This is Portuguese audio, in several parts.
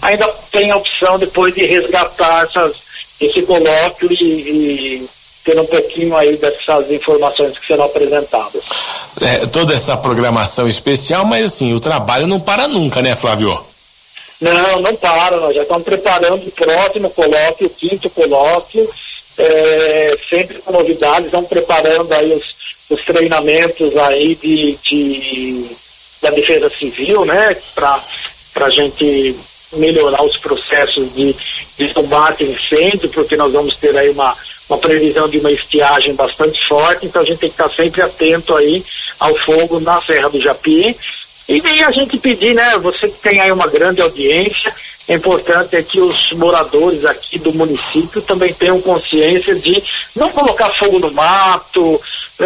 ainda tem a opção depois de resgatar esse colóquio e ter um pouquinho aí dessas informações que serão apresentadas. Toda essa programação especial, mas assim, o trabalho não para nunca, né, Flávio? Não para, nós já estamos preparando o próximo colóquio, o 5º colóquio, sempre com novidades, estamos preparando aí os treinamentos aí da Defesa Civil, né, para a gente melhorar os processos de combate a incêndio, porque nós vamos ter aí uma previsão de uma estiagem bastante forte, então a gente tem que estar sempre atento aí ao fogo na Serra do Japi. E a gente pedir, né, você que tem aí uma grande audiência, é importante que os moradores aqui do município também tenham consciência de não colocar fogo no mato,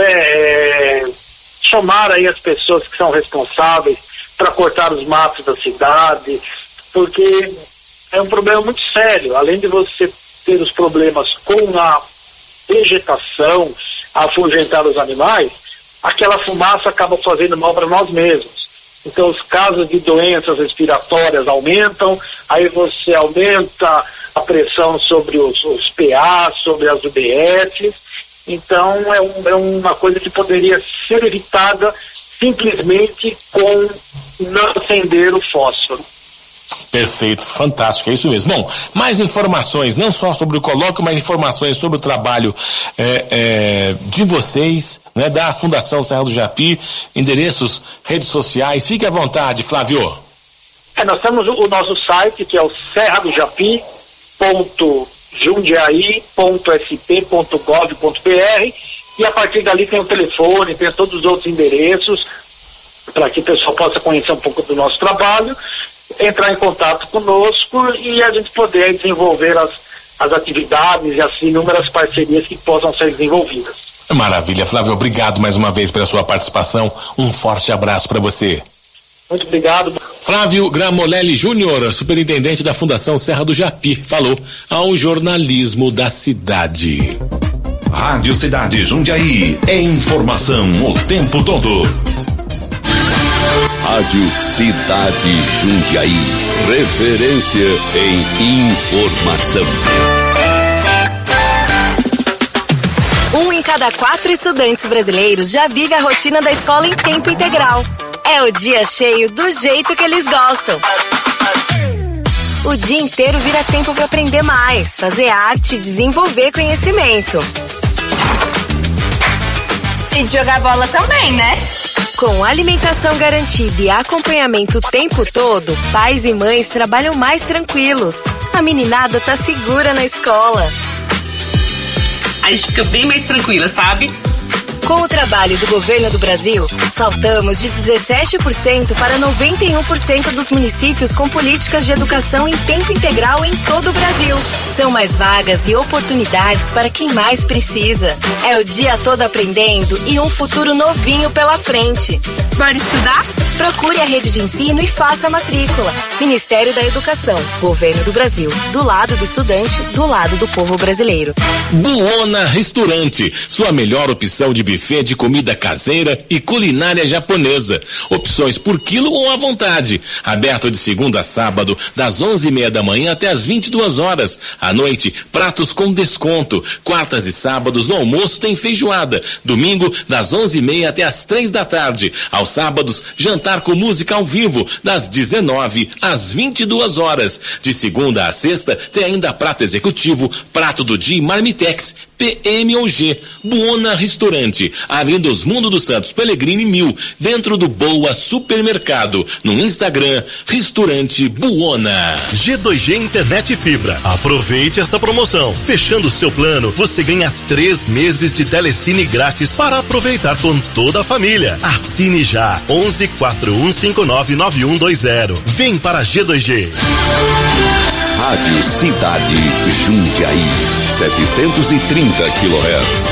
chamar aí as pessoas que são responsáveis para cortar os matos da cidade, porque é um problema muito sério. Além de você ter os problemas com a vegetação, a afugentar os animais, aquela fumaça acaba fazendo mal para nós mesmos. Então os casos de doenças respiratórias aumentam, aí você aumenta a pressão sobre os PA, sobre as UBS. Então é uma coisa que poderia ser evitada simplesmente com não acender o fósforo. Perfeito, fantástico, é isso mesmo. Bom, mais informações, não só sobre o colóquio, mas informações sobre o trabalho de vocês, né, da Fundação Serra do Japi, endereços, redes sociais, fique à vontade, Flávio. Nós temos o nosso site, que é o serradojapI.jundiaí.sp.gov.br, e a partir dali tem o telefone, tem todos os outros endereços, para que o pessoal possa conhecer um pouco do nosso trabalho, entrar em contato conosco e a gente poder desenvolver as atividades e as inúmeras parcerias que possam ser desenvolvidas. Maravilha, Flávio, obrigado mais uma vez pela sua participação, um forte abraço para você. Muito obrigado. Flávio Gramolelli Júnior, superintendente da Fundação Serra do Japi, falou ao Jornalismo da Cidade. Rádio Cidade Jundiaí, é informação o tempo todo. Rádio Cidade Jundiaí, referência em informação. 1 em cada 4 estudantes brasileiros já vive a rotina da escola em tempo integral. É o dia cheio do jeito que eles gostam. O dia inteiro vira tempo para aprender mais, fazer arte e desenvolver conhecimento. E de jogar bola também, né? Com alimentação garantida e acompanhamento o tempo todo, pais e mães trabalham mais tranquilos. A meninada tá segura na escola. A gente fica bem mais tranquila, sabe? Com o trabalho do governo do Brasil, saltamos de 17% para 91% dos municípios com políticas de educação em tempo integral em todo o Brasil. São mais vagas e oportunidades para quem mais precisa. É o dia todo aprendendo e um futuro novinho pela frente. Bora estudar? Procure a rede de ensino e faça a matrícula. Ministério da Educação, Governo do Brasil. Do lado do estudante, do lado do povo brasileiro. Buona Restaurante, sua melhor opção de buffet de comida caseira e culinária japonesa. Opções por quilo ou à vontade. Aberto de segunda a sábado, das 11:30 da manhã até as 22 horas. À noite, pratos com desconto. Quartas e sábados no almoço tem feijoada. Domingo, das 11:30 até as 3 da tarde. Aos sábados, jantar com música ao vivo, das 19 às 22 horas. De segunda a sexta, tem ainda prato executivo, prato do dia e marmitex, PM ou G. Buona Restaurante, Avenida Osmundo dos Santos Pellegrini 1000, dentro do Boa Supermercado. No Instagram, Restaurante Buona. G2G Internet Fibra. Aproveite esta promoção. Fechando o seu plano, você ganha 3 meses de telecine grátis para aproveitar com toda a família. Assine já. 11 4159 9120. Vem para G2G. Rádio Cidade Jundiaí, 730 kHz.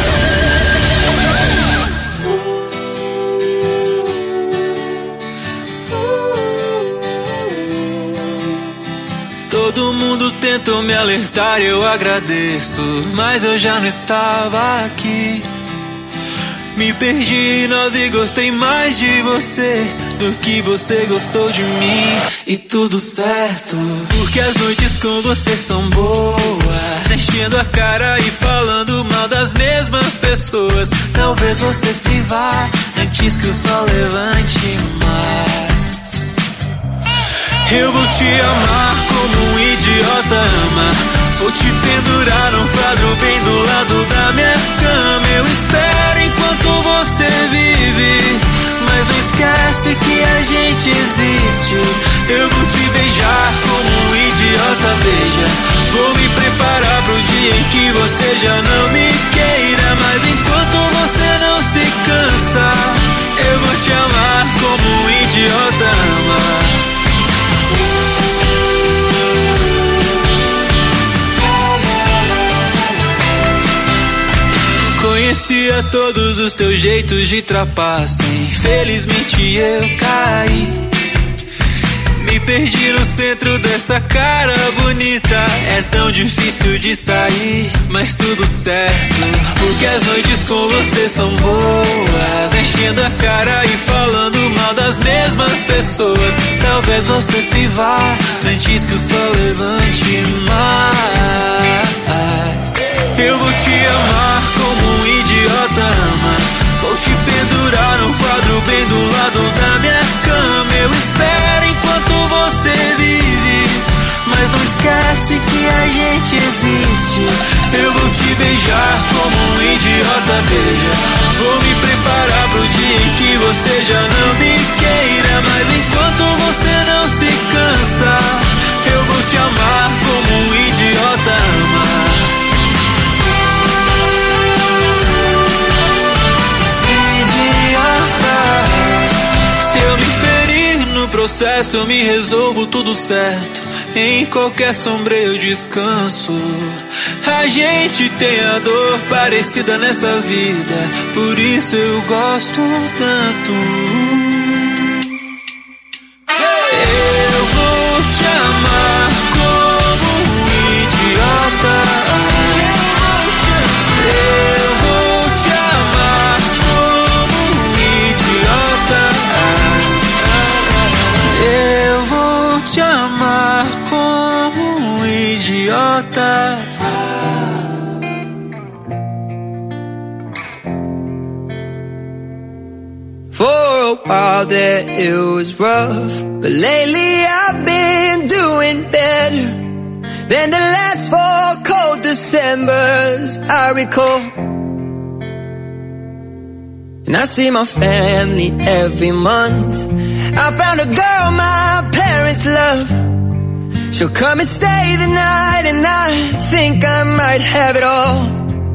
Todo mundo tentou me alertar, eu agradeço, mas eu já não estava aqui. Me perdi, nós e gostei mais de você. do que você gostou de mim e tudo certo. Porque as noites com você são boas, enchendo a cara e falando mal das mesmas pessoas. Talvez você se vá antes que o sol levante mais. Eu vou te amar como um idiota ama. Vou te pendurar num quadro bem do lado da minha cama. Eu espero enquanto você vive, mas não esquece que a gente existe. Eu vou te beijar como um idiota, veja. Vou me preparar pro dia em que você já não me queira. Mas enquanto você não se cansa, eu vou te amar como um idiota ama. Conhecia todos os teus jeitos de trapaça. Infelizmente eu caí. Me perdi no centro dessa cara bonita. É tão difícil de sair, mas tudo certo. Porque as noites com você são boas, enchendo a cara e falando mal das mesmas pessoas. Talvez você se vá antes que o sol levante mais. Eu vou te amar como um idiota ama. Vou te pendurar num quadro bem do lado da minha cama. Eu espero enquanto você vive, mas não esquece que a gente existe. Eu vou te beijar como um idiota, veja. Vou me preparar pro dia em que você já não me queira. Mas enquanto você não se cansa, eu vou te amar como um idiota ama. Se eu me ferir no processo, eu me resolvo tudo certo. Em qualquer sombra eu descanso. A gente tem a dor parecida nessa vida, por isso eu gosto tanto. Eu vou te amar como um idiota. Eu vou te amar como um idiota. Eu vou te amar como um idiota. For a while there it was rough, but lately I've been doing better than the last 4 cold Decembers I recall. And I see my family every month. I found a girl my parents love. She'll come and stay the night, and I think I might have it all.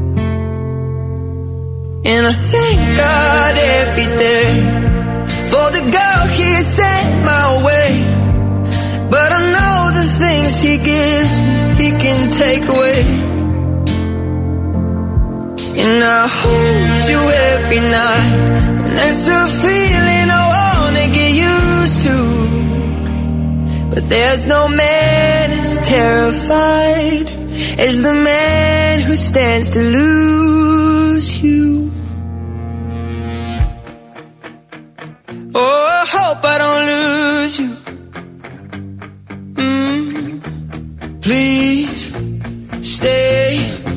And I thank God every day for the girl He sent my way. But I know the things He gives me, He can take away. And I hold you every night, and that's a feeling I wanna get used to. But there's no man as terrified as the man who stands to lose you. Oh, I hope I don't lose you. Please stay.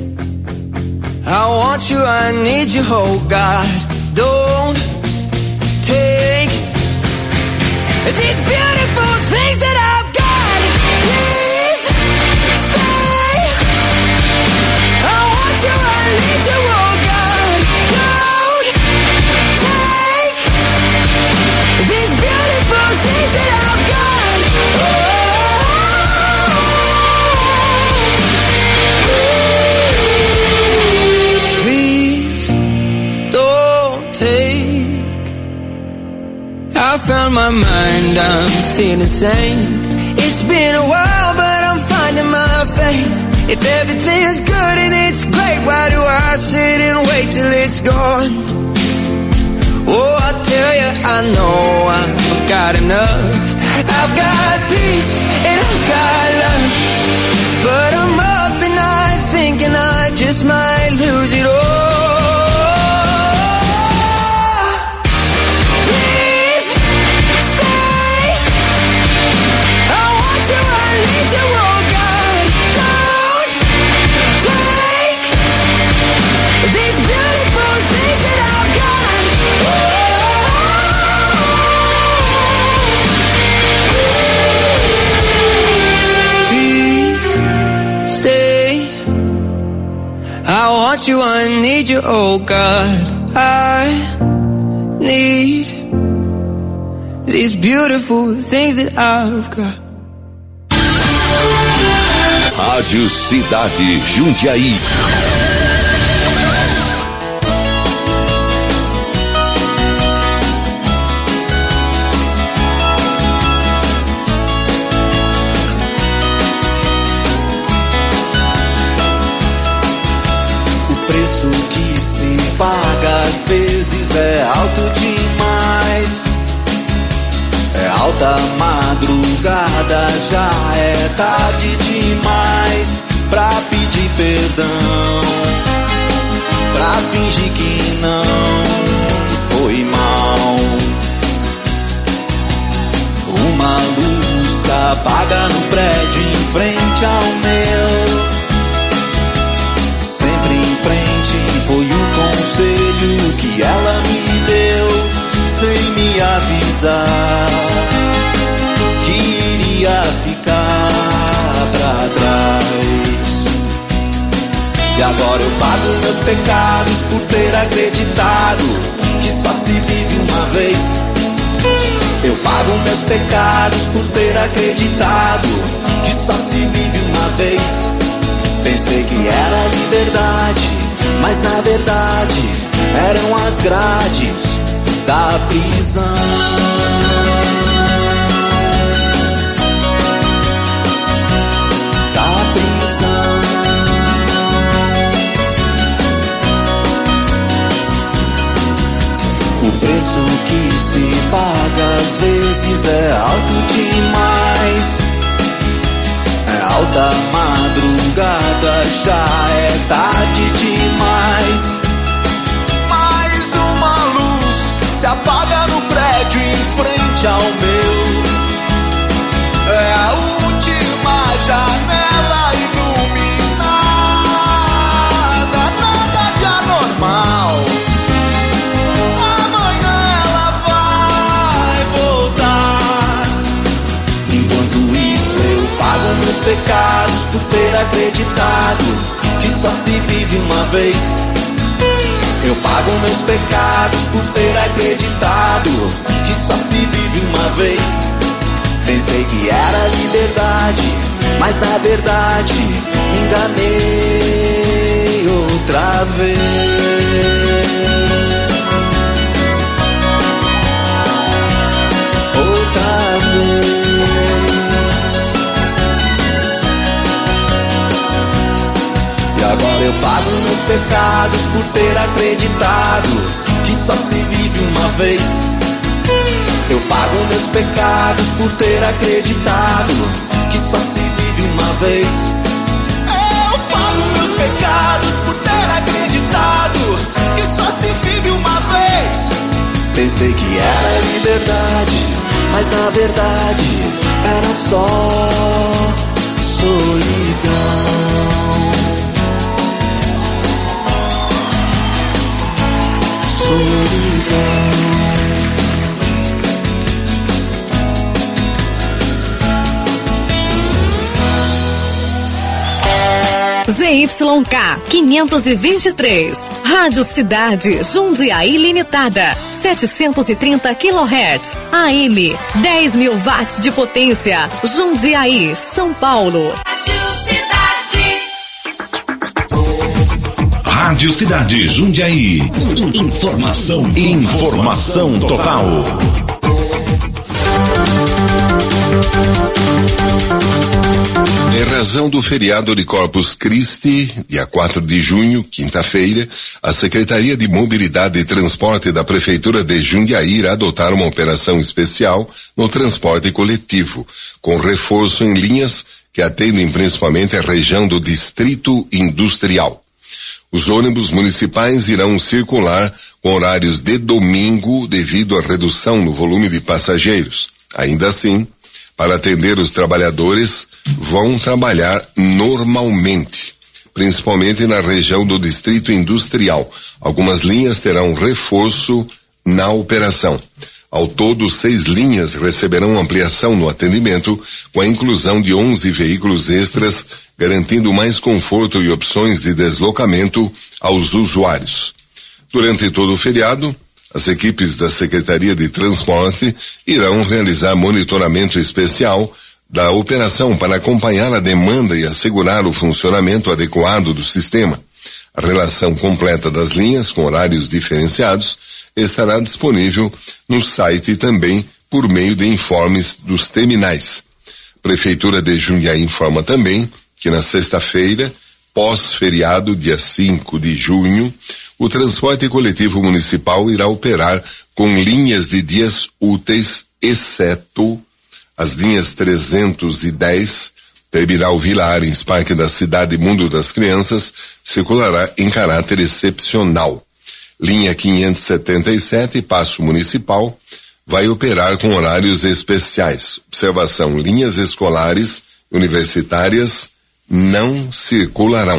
I want you, I need you, oh God. Don't take these beautiful things that I've got. Please stay. I want you, I need you, oh God. Don't take these beautiful things that I've got. Please don't take. I found my mind, I'm feeling sane. It's been a while, but I'm finding my faith. If everything's good and it's great, why do I sit and wait till it's gone? Oh, I tell you, I know I've got enough. I've got peace and I've got love. But I'm up at night thinking I just might lose it all. Please want you, I need you, oh God. I need these beautiful things that I've got. Rádio Cidade Jundiaí. O preço que se paga às vezes é alto demais. É alta madrugada, já é tarde demais pra pedir perdão, pra fingir que não foi mal. Uma luz apaga no prédio em frente ao meu. Sempre em frente foi o conselho que ela me deu, sem me avisar que iria ficar pra trás. E agora eu pago meus pecados por ter acreditado que só se vive uma vez. Eu pago meus pecados por ter acreditado que só se vive uma vez. Pensei que era liberdade, mas na verdade eram as grades da prisão. Da prisão. O preço que se paga às vezes é alto demais. É alta madrugada, já é tarde demais. Mais uma luz se apaga no prédio em frente ao meu. É a última janela iluminada, nada de anormal. Amanhã ela vai voltar. Enquanto isso eu pago meus pecados por ter acreditado que só se vive uma vez. Eu pago meus pecados por ter acreditado que só se vive uma vez. Pensei que era liberdade, mas na verdade me enganei outra vez. Outra vez. E agora eu pago meus pecados por ter acreditado que só se vive uma vez. Eu pago meus pecados por ter acreditado que só se vive uma vez. Eu pago meus pecados por ter acreditado que só se vive uma vez. Pensei que era liberdade, mas na verdade era só solidão. Solidão. ZYK 523, Rádio Cidade Jundiaí Limitada, 730 kHz, AM, 10.000 watts de potência, Jundiaí, São Paulo. Rádio Cidade Jundiaí. Informação total. Em razão do feriado de Corpus Christi, dia 4 de junho, quinta-feira, a Secretaria de Mobilidade e Transporte da Prefeitura de Jundiaí irá adotar uma operação especial no transporte coletivo, com reforço em linhas que atendem principalmente a região do Distrito Industrial. Os ônibus municipais irão circular com horários de domingo devido à redução no volume de passageiros. Ainda assim, para atender os trabalhadores, vão trabalhar normalmente, principalmente na região do Distrito Industrial. Algumas linhas terão reforço na operação. Ao todo, 6 linhas receberão ampliação no atendimento, com a inclusão de 11 veículos extras garantindo mais conforto e opções de deslocamento aos usuários. Durante todo o feriado, as equipes da Secretaria de Transporte irão realizar monitoramento especial da operação para acompanhar a demanda e assegurar o funcionamento adequado do sistema. A relação completa das linhas com horários diferenciados estará disponível no site e também por meio de informes dos terminais. A Prefeitura de Jundiaí informa também que na sexta-feira, pós-feriado, dia 5 de junho, o transporte coletivo municipal irá operar com linhas de dias úteis, exceto as linhas 310, Terminal Vila Arens, Parque da Cidade Mundo das Crianças, circulará em caráter excepcional. Linha 577, Paço Municipal, vai operar com horários especiais. Observação: linhas escolares, universitárias, não circularão.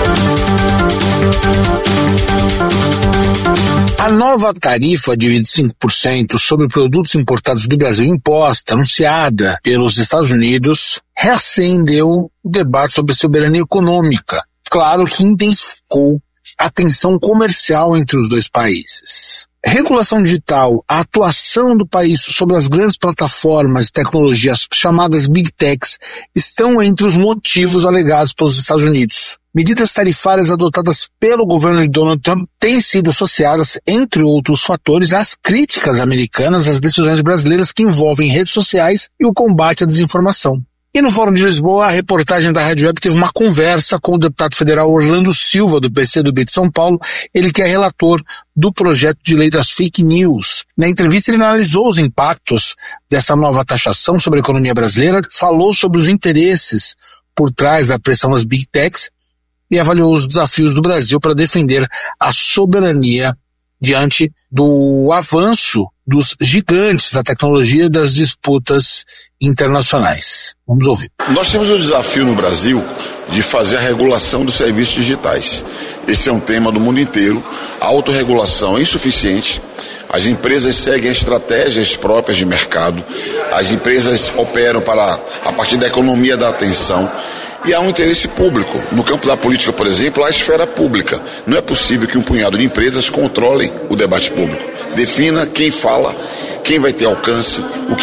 A nova tarifa de 25% sobre produtos importados do Brasil imposta, anunciada pelos Estados Unidos, reacendeu o debate sobre soberania econômica. Claro que intensificou a tensão comercial entre os dois países. Regulação digital, a atuação do país sobre as grandes plataformas de tecnologias chamadas Big Techs estão entre os motivos alegados pelos Estados Unidos. Medidas tarifárias adotadas pelo governo de Donald Trump têm sido associadas, entre outros fatores, às críticas americanas às decisões brasileiras que envolvem redes sociais e o combate à desinformação. E no Fórum de Lisboa, a reportagem da Rádio Web teve uma conversa com o deputado federal Orlando Silva, do PCdoB de São Paulo, ele que é relator do projeto de lei das fake news. Na entrevista, ele analisou os impactos dessa nova taxação sobre a economia brasileira, falou sobre os interesses por trás da pressão das Big Techs e avaliou os desafios do Brasil para defender a soberania diante do avanço dos gigantes da tecnologia e das disputas internacionais. Vamos ouvir. Nós temos o desafio no Brasil de fazer a regulação dos serviços digitais. Esse é um tema do mundo inteiro. A autorregulação é insuficiente. As empresas seguem estratégias próprias de mercado. As empresas operam a partir da economia da atenção. E há um interesse público. No campo da política, por exemplo, há a esfera pública. Não é possível que um punhado de empresas controlem o debate público. Defina quem fala, quem vai ter alcance,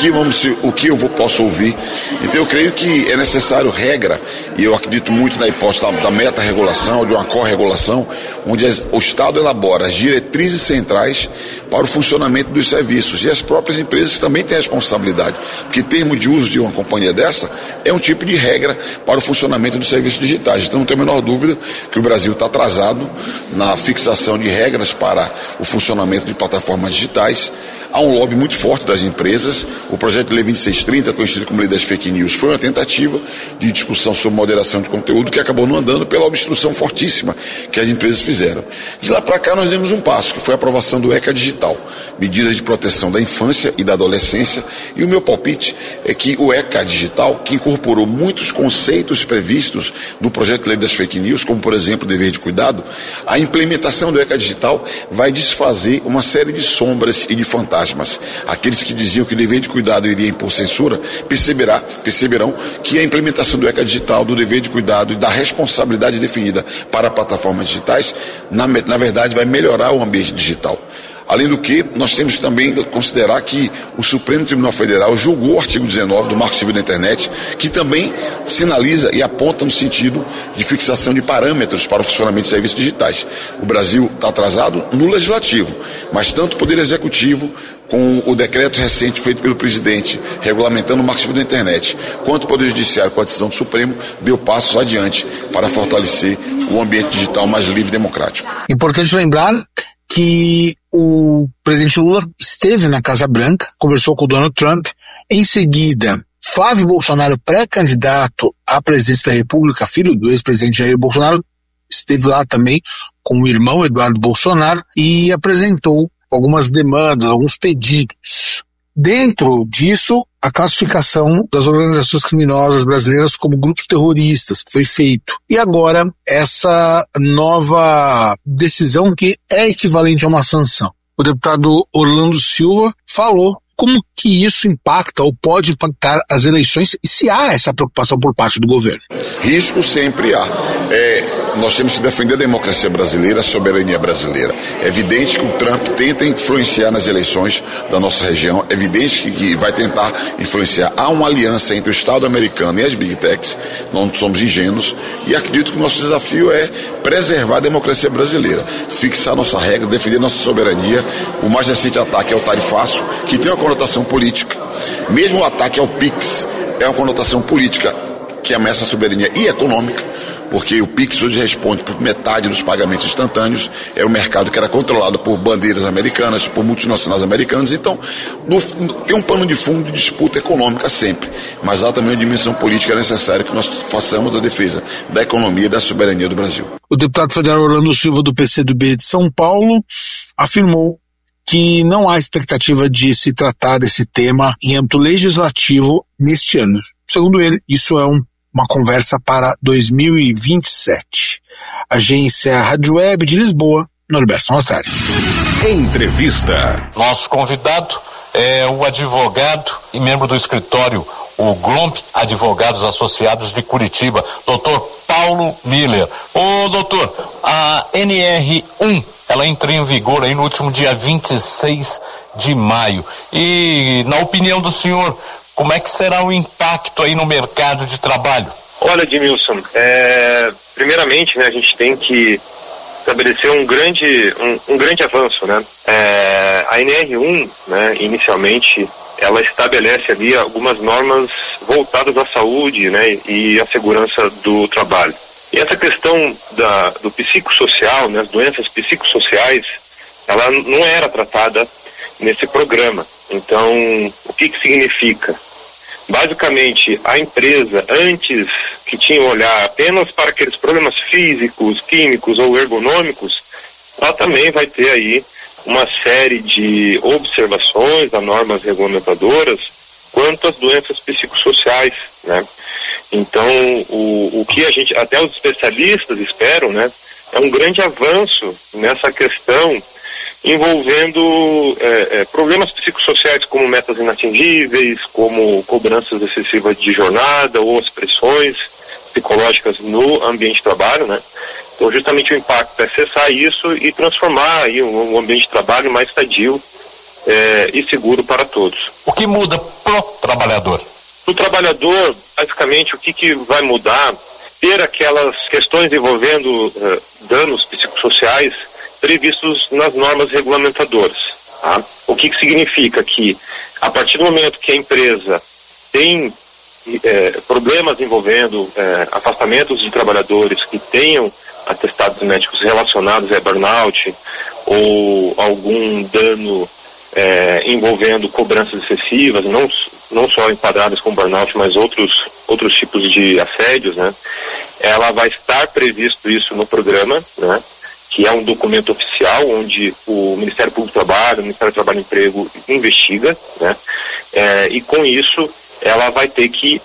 o que eu posso ouvir. Então eu creio que é necessário regra, e eu acredito muito na hipótese da meta-regulação, de uma corregulação, onde o Estado elabora as diretrizes centrais para o funcionamento dos serviços. E as próprias empresas também têm responsabilidade, porque termo de uso de uma companhia dessa é um tipo de regra para o funcionamento dos serviços digitais. Então não tenho a menor dúvida que o Brasil está atrasado na fixação de regras para o funcionamento de plataformas digitais. Há um lobby muito forte das empresas. O projeto de lei 2630, conhecido como lei das fake news, foi uma tentativa de discussão sobre moderação de conteúdo que acabou não andando pela obstrução fortíssima que as empresas fizeram. De lá para cá nós demos um passo, que foi a aprovação do ECA Digital, medidas de proteção da infância e da adolescência, e o meu palpite é que o ECA Digital, que incorporou muitos conceitos previstos no projeto de lei das fake news, como por exemplo o dever de cuidado, a implementação do ECA Digital vai desfazer uma série de sombras e de fantasmas. Aqueles que diziam que o dever de cuidado iria impor censura, perceberão que a implementação do ECA Digital, do dever de cuidado e da responsabilidade definida para plataformas digitais, na verdade vai melhorar o ambiente digital. Além do que, nós temos que também considerar que o Supremo Tribunal Federal julgou o artigo 19 do Marco Civil da Internet, que também sinaliza e aponta no sentido de fixação de parâmetros para o funcionamento de serviços digitais. O Brasil está atrasado no legislativo, mas tanto o Poder Executivo, com o decreto recente feito pelo presidente, regulamentando o Marco Civil da Internet, quanto o Poder Judiciário, com a decisão do Supremo, deu passos adiante para fortalecer o ambiente digital mais livre e democrático. Importante lembrar que o presidente Lula esteve na Casa Branca, conversou com o Donald Trump. Em seguida, Flávio Bolsonaro, pré-candidato à presidência da República, filho do ex-presidente Jair Bolsonaro, esteve lá também com o irmão Eduardo Bolsonaro e apresentou algumas demandas, alguns pedidos. Dentro disso, a classificação das organizações criminosas brasileiras como grupos terroristas, que foi feito. E agora, essa nova decisão que é equivalente a uma sanção. O deputado Orlando Silva falou como que isso impacta ou pode impactar as eleições e se há essa preocupação por parte do governo? Risco sempre há. Nós temos que defender a democracia brasileira, a soberania brasileira. É evidente que o Trump tenta influenciar nas eleições da nossa região, é evidente que vai tentar influenciar. Há uma aliança entre o Estado americano e as Big Techs, não somos ingênuos, e acredito que o nosso desafio é preservar a democracia brasileira, fixar nossa regra, defender nossa soberania. O mais recente ataque é o tarifaço, que tem uma conotação política. Mesmo o ataque ao PIX é uma conotação política que ameaça a soberania e econômica, porque o PIX hoje responde por metade dos pagamentos instantâneos, é um mercado que era controlado por bandeiras americanas, por multinacionais americanas, então tem um pano de fundo de disputa econômica sempre, mas há também uma dimensão política necessária que nós façamos a defesa da economia e da soberania do Brasil. O deputado federal Orlando Silva, do PCdoB de São Paulo, afirmou que não há expectativa de se tratar desse tema em âmbito legislativo neste ano. Segundo ele, isso é uma conversa para 2027. Agência Rádio Web de Lisboa, Norberto Notari. Entrevista. Nosso convidado é o advogado e membro do escritório, o Gromp Advogados Associados de Curitiba, Dr. Paulo Miller. Ô doutor, a NR1, ela entrou em vigor aí no último dia 26 de maio. E, na opinião do senhor, como é que será o impacto aí no mercado de trabalho? Olha, Edmilson, primeiramente, né, a gente tem que estabelecer um grande avanço, né? A NR1, né, inicialmente, ela estabelece ali algumas normas voltadas à saúde, né, e à segurança do trabalho. E essa questão do psicossocial, né, as doenças psicossociais, ela não era tratada nesse programa. Então, o que significa? Basicamente, a empresa, antes que tinha um olhar apenas para aqueles problemas físicos, químicos ou ergonômicos, ela também vai ter aí uma série de observações a normas regulamentadoras quanto às doenças psicossociais, né? Então, o que a gente, até os especialistas esperam, né, é um grande avanço nessa questão envolvendo problemas psicossociais como metas inatingíveis, como cobranças excessivas de jornada ou as pressões psicológicas no ambiente de trabalho, né? Então, justamente o impacto é cessar isso e transformar aí um ambiente de trabalho mais sadio e seguro para todos. O que muda pro trabalhador? Para o trabalhador, basicamente, o que vai mudar? Ter aquelas questões envolvendo danos psicossociais previstos nas normas regulamentadoras. Tá? O que significa que, a partir do momento que a empresa tem problemas envolvendo afastamentos de trabalhadores que tenham atestados médicos relacionados a burnout ou algum dano envolvendo cobranças excessivas, não só enquadradas com burnout, mas outros tipos de assédios, né? Ela vai estar previsto isso no programa, né? Que é um documento oficial onde o Ministério Público do Trabalho, o Ministério do Trabalho e Emprego investiga, né? E com isso ela vai ter que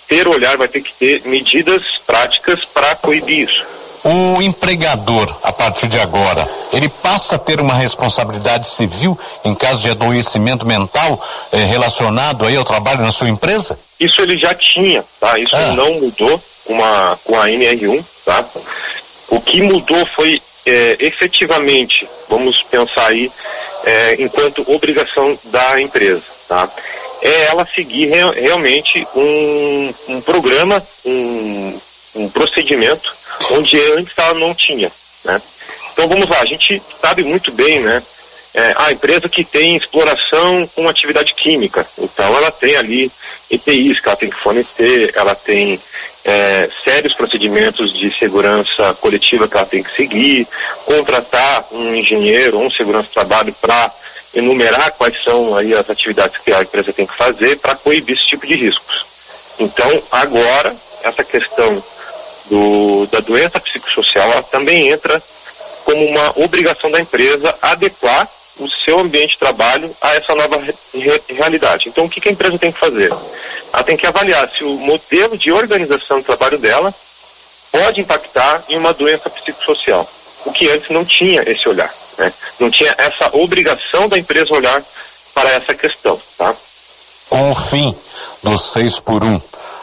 ter medidas práticas para coibir isso. O empregador, a partir de agora, ele passa a ter uma responsabilidade civil em caso de adoecimento mental relacionado aí ao trabalho na sua empresa? Isso ele já tinha, tá? Isso não mudou com a NR1, tá? O que mudou foi efetivamente, vamos pensar aí, enquanto obrigação da empresa, tá? É ela seguir realmente um programa, um procedimento onde antes ela não tinha, né? Então vamos lá, a gente sabe muito bem, né? A empresa que tem exploração com atividade química, então ela tem ali EPIs que ela tem que fornecer, ela tem sérios procedimentos de segurança coletiva que ela tem que seguir, contratar um engenheiro ou um segurança de trabalho para enumerar quais são aí as atividades que a empresa tem que fazer para coibir esse tipo de riscos. Então agora essa questão da doença psicossocial, ela também entra como uma obrigação da empresa adequar o seu ambiente de trabalho a essa nova realidade. Então, o que a empresa tem que fazer? Ela tem que avaliar se o modelo de organização do trabalho dela pode impactar em uma doença psicossocial, o que antes não tinha esse olhar, né? Não tinha essa obrigação da empresa olhar para essa questão, tá? Com o fim do 6x1,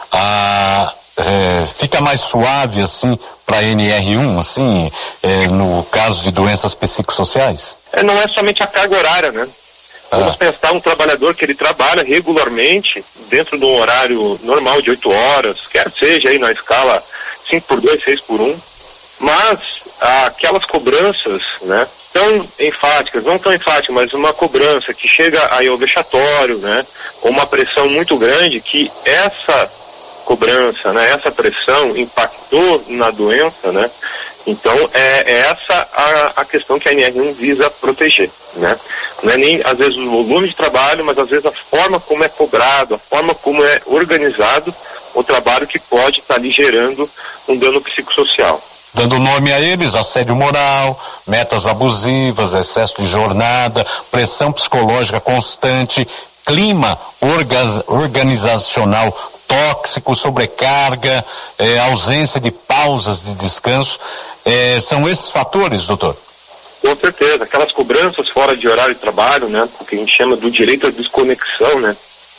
fica mais suave, assim, para a NR1, assim, no caso de doenças psicossociais? Não é somente a carga horária, né? Vamos pensar um trabalhador que ele trabalha regularmente dentro de um horário normal de 8 horas, quer seja aí na escala 5x2, 6x1, mas aquelas cobranças, né, tão enfáticas, não tão enfáticas, mas uma cobrança que chega aí ao vexatório, né, com uma pressão muito grande, que essa cobrança, né, essa pressão impactou na doença, né? Então é essa a questão que a NR1 visa proteger, né? Não é nem às vezes o volume de trabalho, mas às vezes a forma como é cobrado, a forma como é organizado o trabalho, que pode estar ali gerando um dano psicossocial. Dando nome a eles: assédio moral, metas abusivas, excesso de jornada, pressão psicológica constante, clima organizacional tóxico, sobrecarga, ausência de pausas de descanso. São esses fatores, doutor? Com certeza, aquelas cobranças fora de horário de trabalho, né, o que a gente chama do direito à desconexão, né,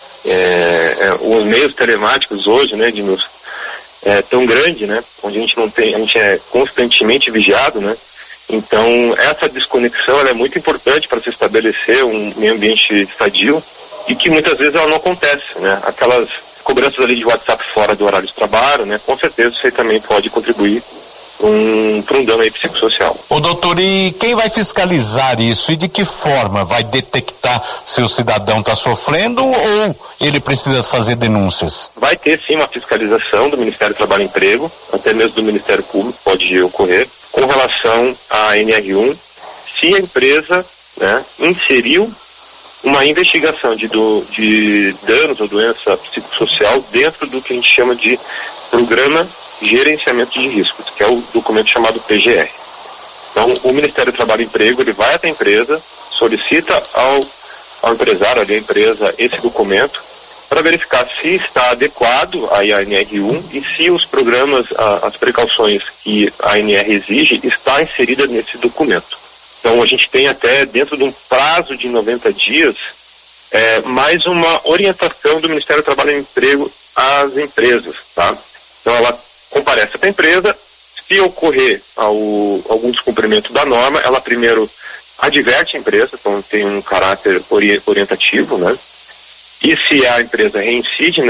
os meios telemáticos hoje, né, tão grande, né, onde a gente é constantemente vigiado, né, então essa desconexão ela é muito importante para se estabelecer um meio ambiente sadio, e que muitas vezes ela não acontece, né, aquelas cobranças ali de WhatsApp fora do horário de trabalho, né, com certeza isso aí também pode contribuir para um dano aí psicossocial. Ô doutor, e quem vai fiscalizar isso, e de que forma vai detectar se o cidadão está sofrendo ou ele precisa fazer denúncias? Vai ter sim uma fiscalização do Ministério do Trabalho e Emprego, até mesmo do Ministério Público pode ocorrer, com relação à NR1, se a empresa, né, inseriu uma investigação de danos ou doença psicossocial dentro do que a gente chama de Programa de Gerenciamento de Riscos, que é o documento chamado PGR. Então, o Ministério do Trabalho e Emprego, ele vai até a empresa, solicita ao empresário, ali, à empresa, esse documento, para verificar se está adequado aí à NR1 e se os programas, as precauções que a NR exige, está inserida nesse documento. Então, a gente tem até, dentro de um prazo de 90 dias, mais uma orientação do Ministério do Trabalho e Emprego às empresas, tá? Então, ela comparece para a empresa, se ocorrer algum descumprimento da norma, ela primeiro adverte a empresa, então tem um caráter orientativo, né? E se a empresa reincide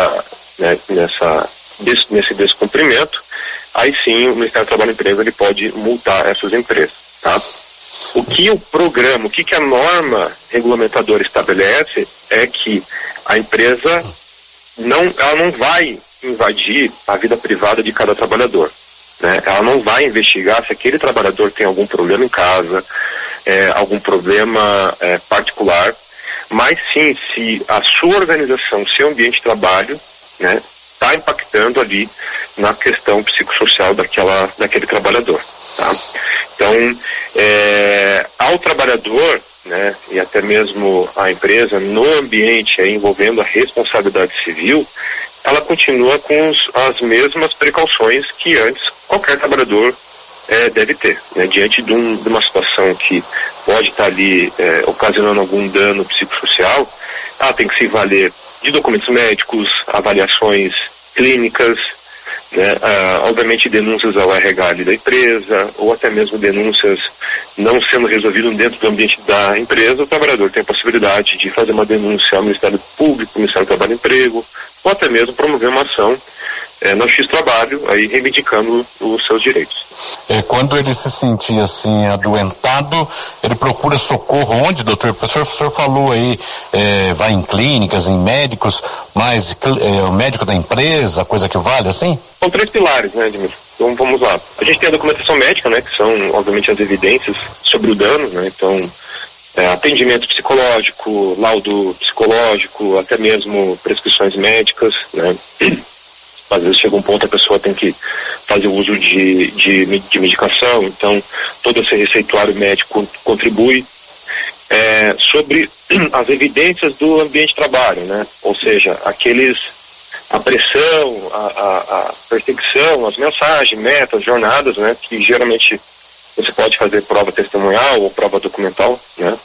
nesse descumprimento, aí sim o Ministério do Trabalho e Emprego ele pode multar essas empresas, tá? O que o programa, o que a norma regulamentadora estabelece é que a empresa ela não vai invadir a vida privada de cada trabalhador, né? Ela não vai investigar se aquele trabalhador tem algum problema em casa, algum problema particular, mas sim se a sua organização, seu ambiente de trabalho, né, está impactando ali na questão psicossocial daquele trabalhador, tá? Então, ao trabalhador, né, e até mesmo a empresa, no ambiente envolvendo a responsabilidade civil, ela continua com as mesmas precauções que antes qualquer trabalhador deve ter, né, diante de uma situação que pode estar ali ocasionando algum dano psicossocial. Ela tem que se valer de documentos médicos, avaliações clínicas, né, obviamente denúncias ao RH ali da empresa, ou até mesmo denúncias não sendo resolvidas dentro do ambiente da empresa. O trabalhador tem a possibilidade de fazer uma denúncia ao Ministério Público, ao Ministério do Trabalho e Emprego, ou até mesmo promover uma ação no Justiça do Trabalho, aí reivindicando os seus direitos. Quando ele se sentir assim adoentado, ele procura socorro onde, doutor? O senhor falou aí, vai em clínicas, em médicos, mas o médico da empresa, coisa que vale, assim? São 3 pilares, né, Edmir? Então vamos lá. A gente tem a documentação médica, né, que são obviamente as evidências sobre o dano, né, então atendimento psicológico, laudo psicológico, até mesmo prescrições médicas, né. Às vezes chega um ponto a pessoa tem que fazer uso de medicação, então todo esse receituário médico contribui. Sobre as evidências do ambiente de trabalho, né? Ou seja, a pressão, a perseguição, as mensagens, metas, jornadas, né? Que geralmente você pode fazer prova testemunhal ou prova documental, né?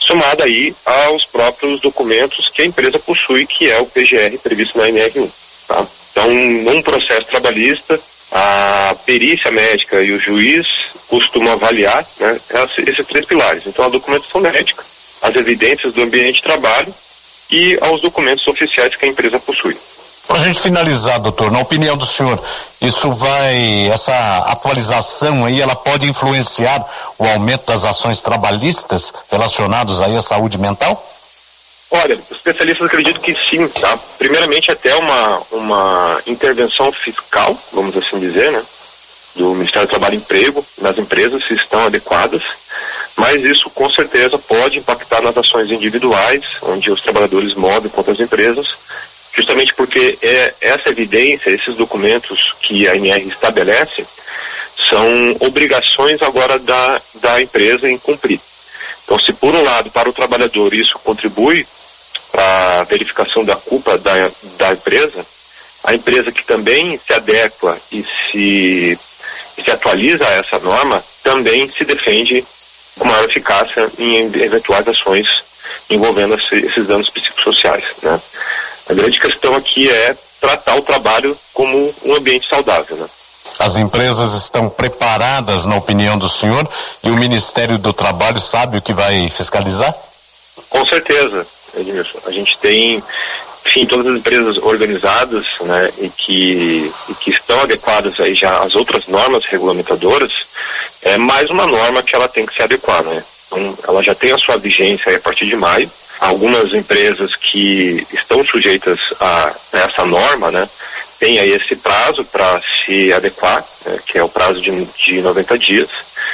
somada aí aos próprios documentos que a empresa possui, que é o PGR previsto na NR1. Tá? Então, num processo trabalhista, a perícia médica e o juiz costumam avaliar, né, esses 3 pilares. Então, a documentação médica, as evidências do ambiente de trabalho e aos documentos oficiais que a empresa possui. Para a gente finalizar, doutor, na opinião do senhor, essa atualização aí, ela pode influenciar o aumento das ações trabalhistas relacionadas aí à saúde mental? Olha, os especialistas acreditam que sim, tá? Primeiramente até uma intervenção fiscal, vamos assim dizer, né? Do Ministério do Trabalho e Emprego, nas empresas, se estão adequadas, mas isso com certeza pode impactar nas ações individuais, onde os trabalhadores movem contra as empresas, justamente porque essa evidência, esses documentos que a NR estabelece, são obrigações agora da empresa em cumprir. Então, se por um lado, para o trabalhador, isso contribui para a verificação da culpa da empresa, a empresa que também se adequa e se atualiza a essa norma, também se defende com maior eficácia em eventuais ações envolvendo esses danos psicossociais, né? A grande questão aqui é tratar o trabalho como um ambiente saudável, né? As empresas estão preparadas, na opinião do senhor, e o Ministério do Trabalho sabe o que vai fiscalizar? Com certeza, Edmilson. A gente tem, enfim, todas as empresas organizadas, né, e que estão adequadas aí já às outras normas regulamentadoras. É mais uma norma que ela tem que se adequar, né? Então, ela já tem a sua vigência aí a partir de maio. Algumas empresas que estão sujeitas a essa norma, né, tem aí esse prazo para se adequar, né, que é o prazo de 90 dias.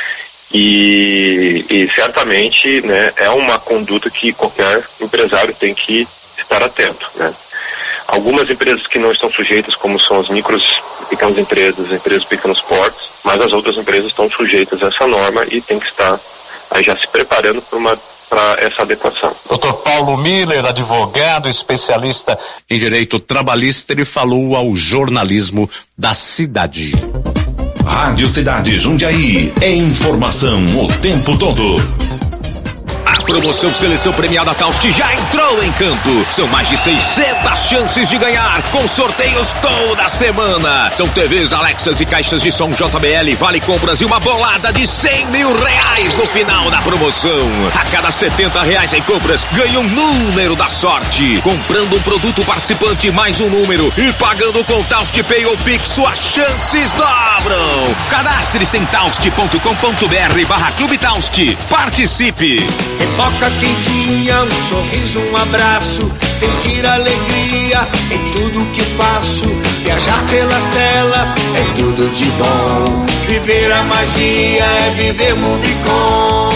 E certamente, né, é uma conduta que qualquer empresário tem que estar atento, né? Algumas empresas que não estão sujeitas, como são as pequenas empresas pequenos portes, mas as outras empresas estão sujeitas a essa norma e tem que estar aí já se preparando para essa adequação. Dr. Paulo Miller, advogado, especialista em direito trabalhista, ele falou ao jornalismo da cidade. Rádio Cidade Jundiaí, é informação o tempo todo. A promoção Seleção Premiada Taust já entrou em campo. São mais de 600 chances de ganhar, com sorteios toda semana. São TVs, Alexas e caixas de som JBL, vale compras e uma bolada de R$100 mil no final da promoção. A cada R$70 em compras, ganha um número da sorte. Comprando um produto participante mais um número e pagando com Taust Pay ou Pix, suas chances dobram. Cadastre-se em taust.com.br/Clube Taust. Participe. Pipoca quentinha, um sorriso, um abraço, sentir alegria em tudo que faço. Viajar pelas telas é tudo de bom. Viver a magia é viver Movicon.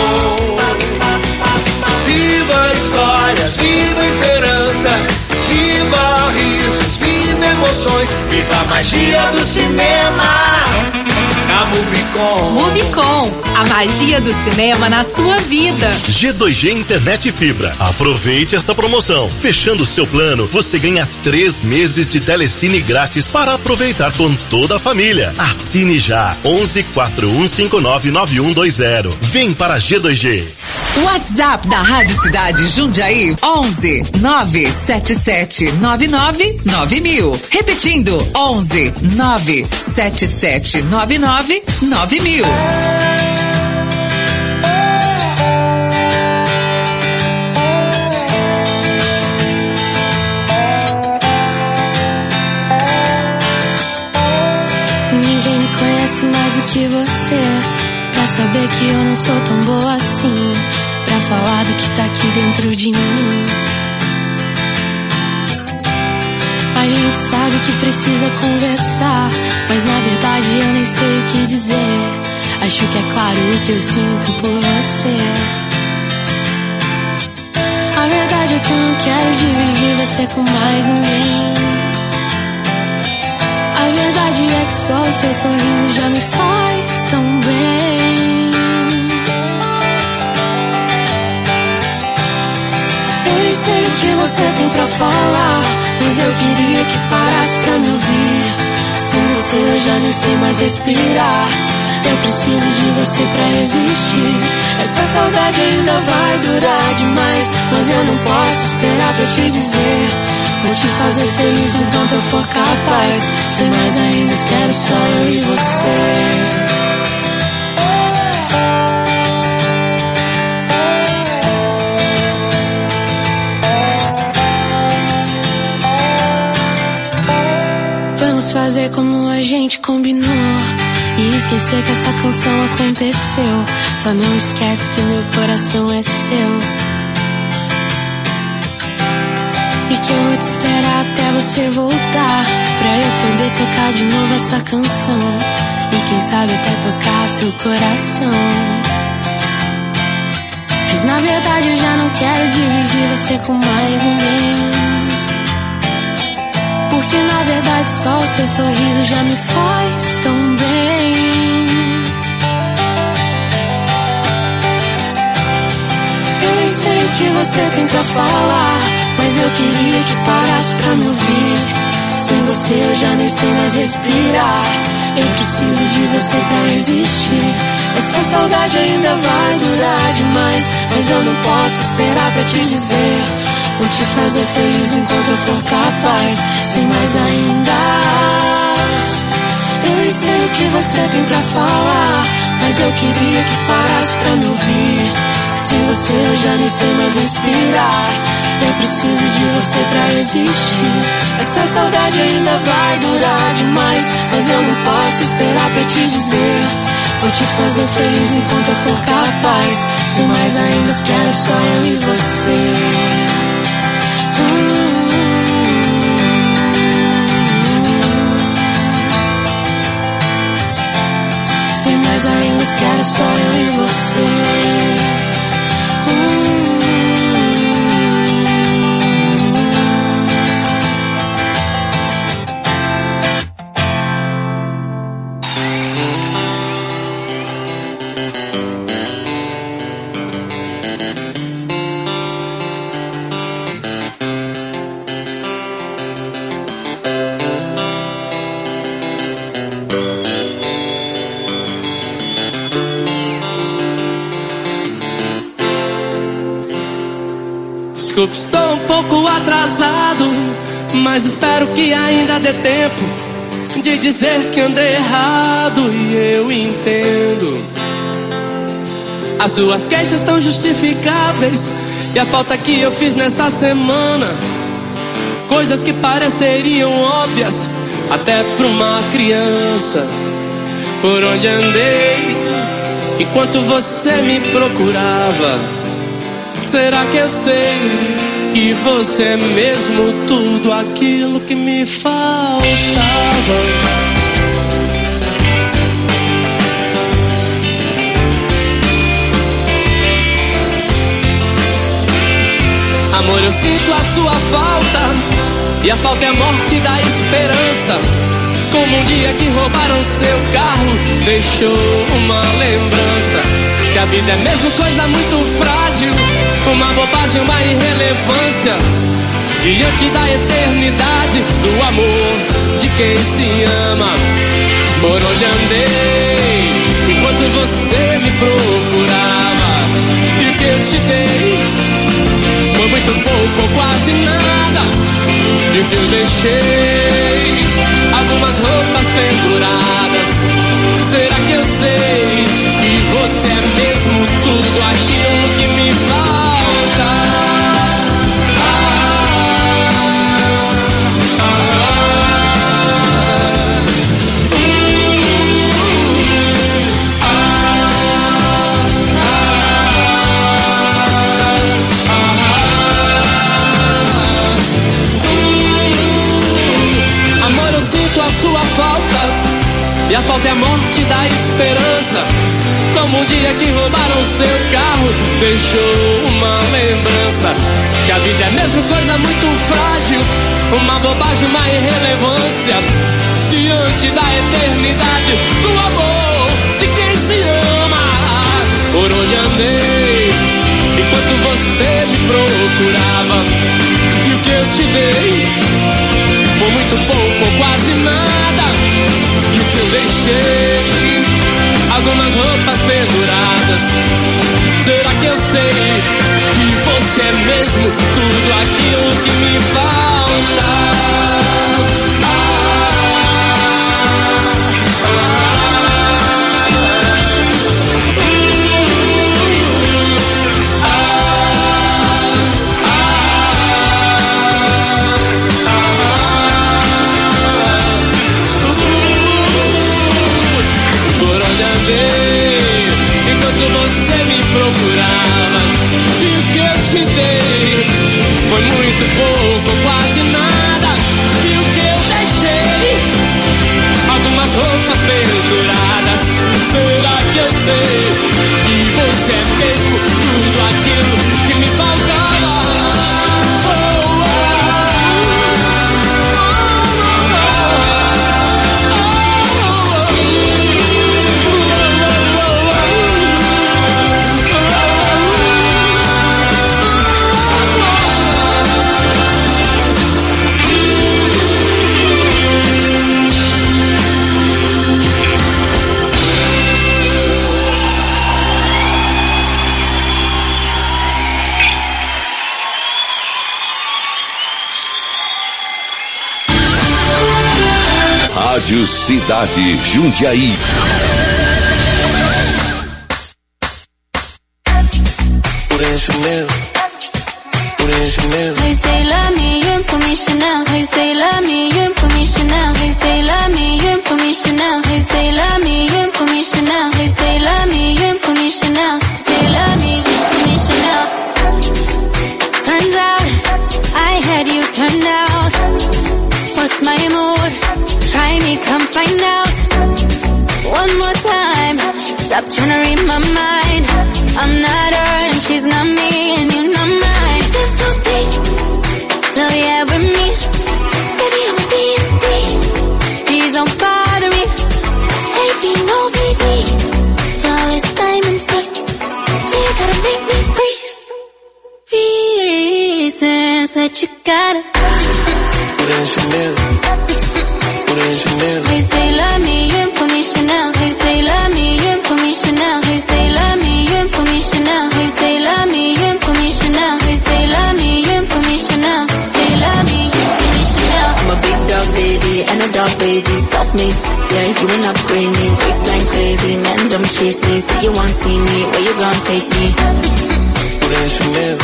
Viva histórias, viva esperanças, viva risos, viva emoções, viva a magia do cinema. Na Movicon. Movicon, a magia do cinema na sua vida. G2G Internet Fibra. Aproveite esta promoção. Fechando o seu plano, você ganha 3 meses de telecine grátis para aproveitar com toda a família. Assine já. 11 4159 9120. Vem para G2G. WhatsApp da Rádio Cidade Jundiaí 11 977 99 9000. Repetindo, 11 977 99 9000. Ninguém me conhece mais do que você, pra saber que eu não sou tão boa assim, pra falar do que tá aqui dentro de mim. A gente sabe que precisa conversar, mas na verdade eu nem sei o que dizer. Acho que é claro o que eu sinto por você. A verdade é que eu não quero dividir você com mais ninguém. A verdade é que só o seu sorriso já me faz tão bem. Eu nem sei o que você tem pra falar, mas eu queria que parasse pra me ouvir. Sem você eu já nem sei mais respirar. Eu preciso de você pra existir. Essa saudade ainda vai durar demais, mas eu não posso esperar pra te dizer. Vou te fazer feliz enquanto eu for capaz. Sem mais ainda, quero só eu e você. Vamos fazer como a gente combinou e esquecer que essa canção aconteceu. Só não esquece que meu coração é seu e que eu vou te esperar até você voltar, pra eu poder tocar de novo essa canção e quem sabe até tocar seu coração. Mas na verdade eu já não quero dividir você com mais ninguém, porque na verdade só o seu sorriso já me faz tão bem. Eu nem sei o que você tem pra falar, mas eu queria que parasse pra me ouvir. Sem você eu já nem sei mais respirar. Eu preciso de você pra existir. Essa saudade ainda vai durar demais, mas eu não posso esperar pra te dizer. Vou te fazer feliz enquanto eu for capaz. Sem mais ainda, eu nem sei o que você tem pra falar, mas eu queria que parasse pra me ouvir. Sem você eu já nem sei mais respirar. Eu preciso de você pra existir. Essa saudade ainda vai durar demais, mas eu não posso esperar pra te dizer. Vou te fazer feliz enquanto eu for capaz. Sem mais ainda, quero só eu e você. Sem mais ainda, quero só eu e você. Desculpe, estou um pouco atrasado, mas espero que ainda dê tempo de dizer que andei errado e eu entendo. As suas queixas estão justificáveis e a falta que eu fiz nessa semana, coisas que pareceriam óbvias até pra uma criança. Por onde andei enquanto você me procurava? Será que eu sei que você é mesmo tudo aquilo que me faltava? Amor, eu sinto a sua falta, e a falta é a morte da esperança. Como um dia que roubaram seu carro, deixou uma lembrança. Que a vida é mesmo coisa muito frágil, uma bobagem, uma irrelevância, diante da eternidade do amor de quem se ama. Por onde andei enquanto você me procurava, e o que eu te dei foi muito pouco ou quase nada. E o que eu deixei, algumas roupas penduradas. Será que eu sei que você é mesmo tudo aquilo que me falta? Amor, eu sinto a sua falta, e a falta é a morte da esperança. Como um dia que roubaram seu carro, deixou uma lembrança. Que a vida é mesmo coisa muito frágil, uma bobagem, uma irrelevância, diante da eternidade do amor de quem se ama. Por onde andei enquanto você me procurava, e o que eu te dei foi muito pouco ou quase nada. E o que eu deixei, baladas. Será que eu sei que você é mesmo tudo aquilo que me falta? Enquanto você me procurava, e o que eu te dei foi muito pouco, quase nada. E o que eu deixei, algumas roupas penduradas. Será que eu sei que você é mesmo tudo aquilo que me faltava? Rádio Cidade Jundiaí. Hey, say love me, you put me Chanel. Hey, say love me, you put me Chanel. Hey, say love me, you put me Chanel. Hey, say love me, you put me Chanel. Hey, say love me, you put me Chanel. Say love me, put me Chanel. Turns out I had you turned out. What's my mood? Try me, come find out. One more time. Stop trying to read my mind. I'm not her and she's not me and you're not mine. No, yeah, with me. Baby, I'm a B&B. Please don't bother me. Baby, no VV. Flawless diamond piece. You gotta make me freeze. Reasons that you gotta. Hey, say love me, you put me Chanel. Hey, say love me, you put me Chanel. Hey, say love me, you put me Chanel. Hey, say love me, you put me Chanel. Hey, say love me, you put me Chanel. Say love me, put me Chanel. I'm a big dog baby and a dog baby, soft me. Yeah, you ain't upgrade me, waistline crazy, man don't chase me. Say you want see me, where you gon' take me? Chanel.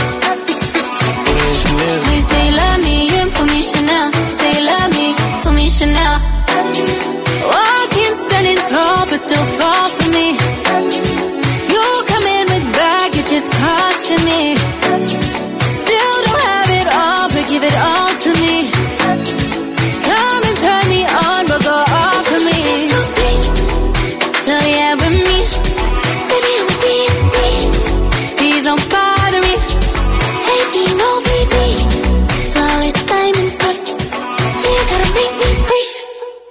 Hey, say love me, you put me Chanel. Say love me, put me Chanel. Walking, standing tall, but still fall for me. You come in with baggage, it's costing me. Still don't have it all, but give it all to me. Come and turn me on, but go off for me. No, yeah, with me. Baby, I'm a B&B. Please don't bother me. Baby, no VV. Flawless diamond piece. You gotta make me freeze.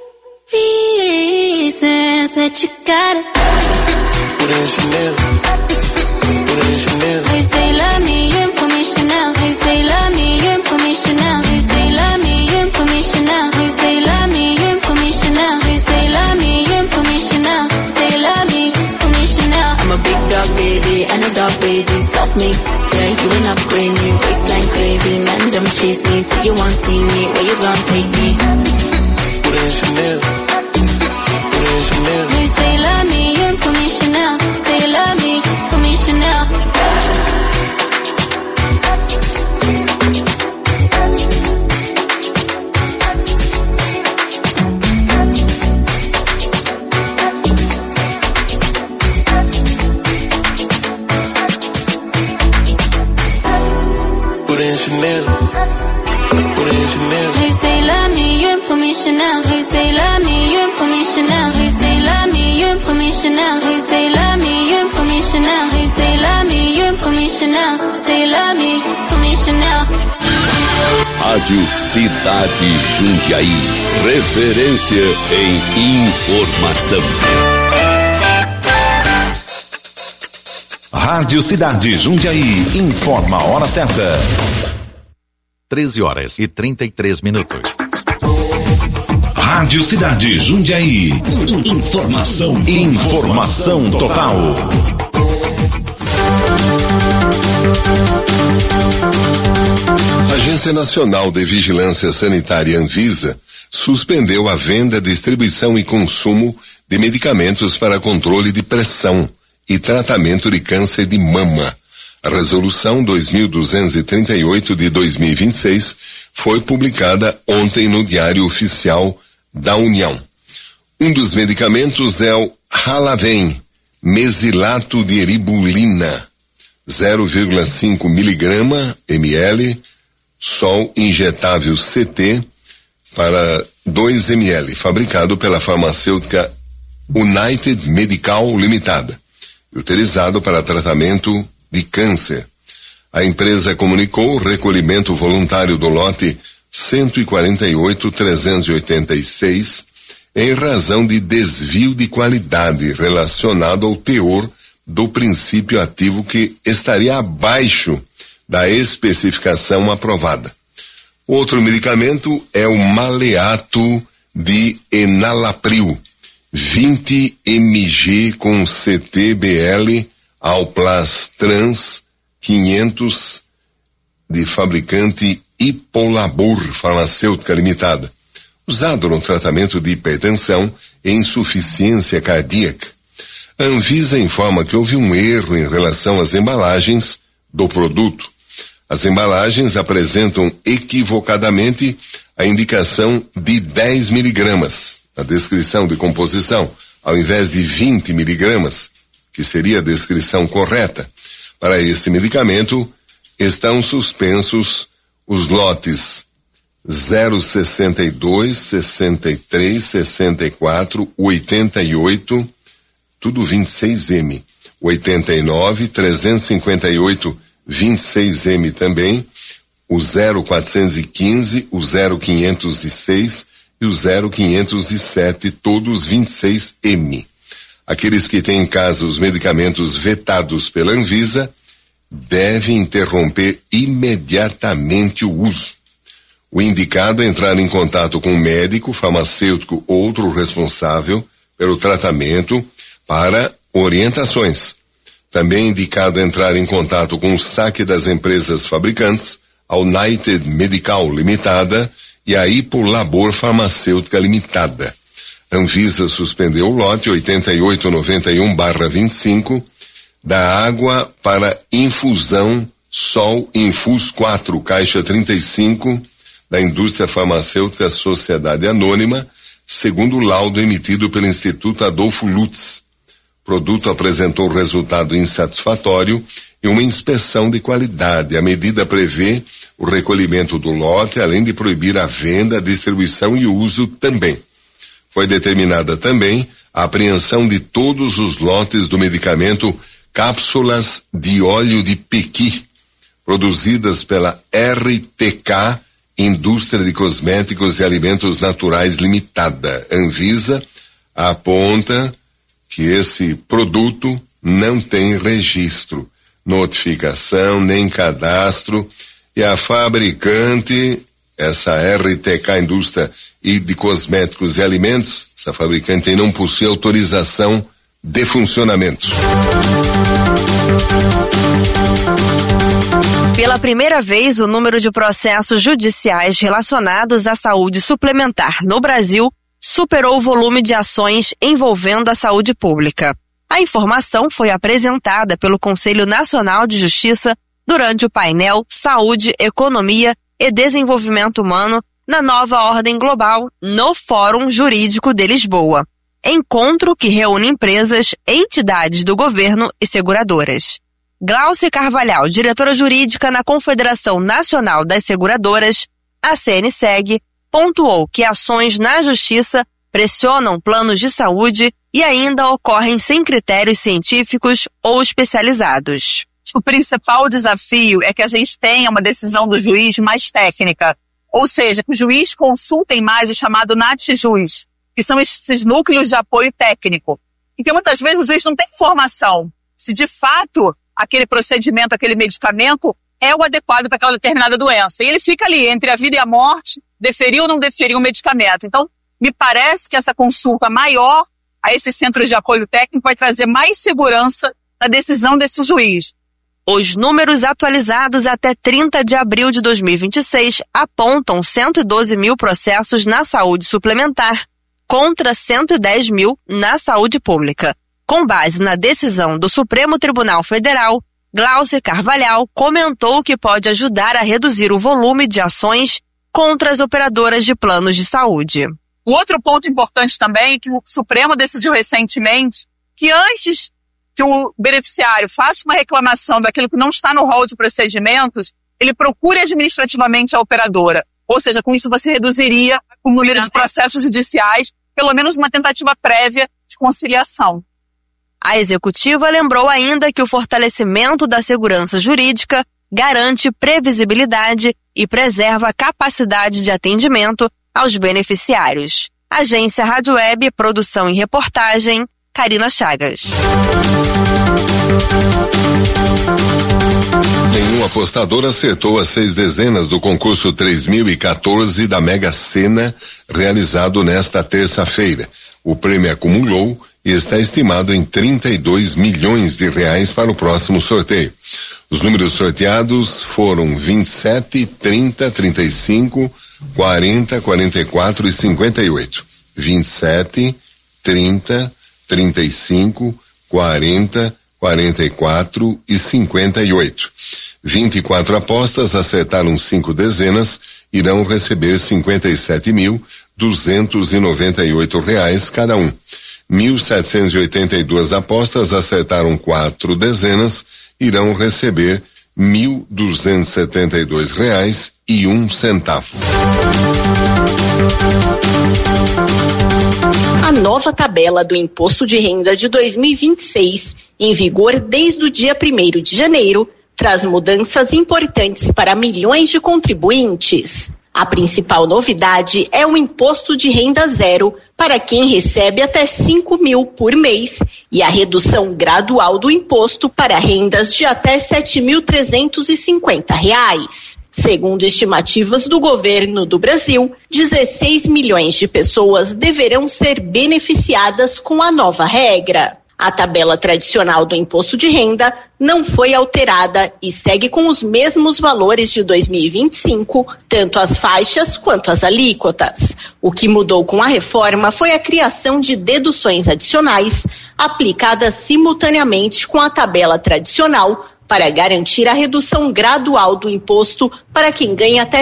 Reasons that you gotta. Hey, say love me, you put me Chanel. Hey, say love me, you put me Chanel. Hey, say love me, you put me Chanel. Hey, say love me, you put me Chanel. Hey, say love me, you put me Chanel. Say love me, put me Chanel. I'm a big dog baby and a dog baby, soft me. Yeah, you ain't upgrade me, waistline crazy, man don't chase me. Say you want see me, where you gon' take me? Chanel. Hey, say love me, you put me Chanel. Say love me, put me Chanel. Hey, say love me, you put me Chanel. Hey, say love me, you put me Chanel. Hey, say love me, you put me Chanel. Hey, say love me, you put me Chanel. Hey, say love me, you put me Chanel. Say love me, put me Chanel. Rádio Cidade Jundiaí. Referência em informação. Rádio Cidade Jundiaí informa a hora certa. 13h33. Rádio Cidade Jundiaí. Informação total. A Agência Nacional de Vigilância Sanitária Anvisa suspendeu a venda, distribuição e consumo de medicamentos para controle de pressão e tratamento de câncer de mama. A resolução 2238 de 2026 foi publicada ontem no Diário Oficial da União. Um dos medicamentos é o Halaven, mesilato de eribulina, 0,5 mg/ml, sol injetável CT para 2 ml, fabricado pela farmacêutica United Medical Limitada, utilizado para tratamento de câncer. A empresa comunicou o recolhimento voluntário do lote 148.386 em razão de desvio de qualidade relacionado ao teor do princípio ativo que estaria abaixo da especificação aprovada. Outro medicamento é o maleato de enalapril, 20 mg com CTBL Alplas Trans 500 de fabricante Hipolabor Farmacêutica Limitada, usado no tratamento de hipertensão e insuficiência cardíaca. A Anvisa informa que houve um erro em relação às embalagens do produto. As embalagens apresentam equivocadamente a indicação de 10 miligramas na descrição de composição, ao invés de 20 miligramas, que seria a descrição correta. Para esse medicamento, estão suspensos os lotes 062, 63, 64, 88, tudo 26M, 89, 358, 26M também, o 0415, o 0506 e o 0507, todos 26M. Aqueles que têm em casa os medicamentos vetados pela Anvisa devem interromper imediatamente o uso. O indicado é entrar em contato com um médico, farmacêutico ou outro responsável pelo tratamento para orientações. Também é indicado entrar em contato com o SAC das empresas fabricantes, a United Medical Limitada e a Hipolabor Farmacêutica Limitada. Anvisa suspendeu o lote 8891/25 da água para infusão Sol Infus 4, caixa 35, da indústria farmacêutica Sociedade Anônima, segundo o laudo emitido pelo Instituto Adolfo Lutz. O produto apresentou resultado insatisfatório e uma inspeção de qualidade. A medida prevê o recolhimento do lote, além de proibir a venda, a distribuição e o uso também. Foi determinada também a apreensão de todos os lotes do medicamento cápsulas de óleo de pequi, produzidas pela RTK, Indústria de Cosméticos e Alimentos Naturais Limitada. Anvisa aponta que esse produto não tem registro, notificação, nem cadastro, e a fabricante, essa RTK Indústria e de Cosméticos e Alimentos, essa fabricante não possui autorização de funcionamento. Pela primeira vez, o número de processos judiciais relacionados à saúde suplementar no Brasil superou o volume de ações envolvendo a saúde pública. A informação foi apresentada pelo Conselho Nacional de Justiça durante o painel Saúde, Economia e Desenvolvimento Humano na Nova Ordem Global, no Fórum Jurídico de Lisboa. Encontro que reúne empresas, entidades do governo e seguradoras. Glaucia Carvalhal, diretora jurídica na Confederação Nacional das Seguradoras, a CNSEG, pontuou que ações na justiça pressionam planos de saúde e ainda ocorrem sem critérios científicos ou especializados. O principal desafio é que a gente tenha uma decisão do juiz mais técnica, ou seja, que o juiz consulte mais o chamado NATJUS, que são esses núcleos de apoio técnico, e que muitas vezes o juiz não tem informação se de fato aquele procedimento, aquele medicamento é o adequado para aquela determinada doença. E ele fica ali entre a vida e a morte, deferir ou não deferir o medicamento. Então, me parece que essa consulta maior a esses centros de apoio técnico vai trazer mais segurança na decisão desse juiz. Os números atualizados até 30 de abril de 2026 apontam 112 mil processos na saúde suplementar, contra 110 mil na saúde pública. Com base na decisão do Supremo Tribunal Federal, Glaucia Carvalhal comentou que pode ajudar a reduzir o volume de ações contra as operadoras de planos de saúde. O outro ponto importante também é que o Supremo decidiu recentemente que antes que o beneficiário faça uma reclamação daquilo que não está no rol de procedimentos, ele procure administrativamente a operadora. Ou seja, com isso você reduziria o número de processos judiciais, pelo menos uma tentativa prévia de conciliação. A executiva lembrou ainda que o fortalecimento da segurança jurídica garante previsibilidade e preserva a capacidade de atendimento aos beneficiários. Agência Rádio Web, produção e reportagem, Karina Chagas. Nenhum apostador acertou as 6 dezenas do concurso 3014 da Mega Sena, realizado nesta terça-feira. O prêmio acumulou e está estimado em 32 milhões de reais para o próximo sorteio. Os números sorteados foram 27, 30, 35, 40, 44 e 58. 27, 30, 35, 40, 44 e 58. 24 apostas acertaram 5 dezenas, irão receber R$57.298 cada um. 1.782 apostas acertaram 4 dezenas, irão receber R$1.272,01. A nova tabela do Imposto de Renda de 2026, em vigor desde o dia 1º de janeiro, traz mudanças importantes para milhões de contribuintes. A principal novidade é o imposto de renda zero para quem recebe até 5 mil por mês e a redução gradual do imposto para rendas de até R$7.350. Segundo estimativas do governo do Brasil, 16 milhões de pessoas deverão ser beneficiadas com a nova regra. A tabela tradicional do imposto de renda não foi alterada e segue com os mesmos valores de 2025, tanto as faixas quanto as alíquotas. O que mudou com a reforma foi a criação de deduções adicionais aplicadas simultaneamente com a tabela tradicional para garantir a redução gradual do imposto para quem ganha até